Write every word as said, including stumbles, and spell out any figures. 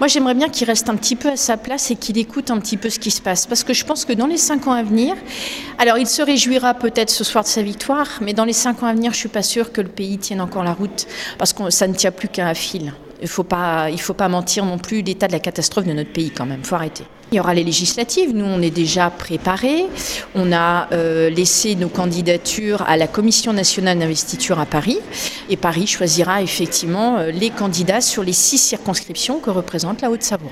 Moi, j'aimerais bien qu'il reste un petit peu à sa place et qu'il écoute un petit peu ce qui se passe. Parce que je pense que dans les cinq ans à venir, alors il se réjouira peut-être ce soir de sa victoire, mais dans les cinq ans à venir, je ne suis pas sûre que le pays tienne encore la route, parce que ça ne tient plus qu'à un fil. Il ne faut pas, il faut pas mentir non plus l'état de la catastrophe de notre pays quand même, il faut arrêter. Il y aura les législatives, nous on est déjà préparés, on a euh, laissé nos candidatures à la Commission nationale d'investiture à Paris, et Paris choisira effectivement les candidats sur les six circonscriptions que représente la Haute-Savoie.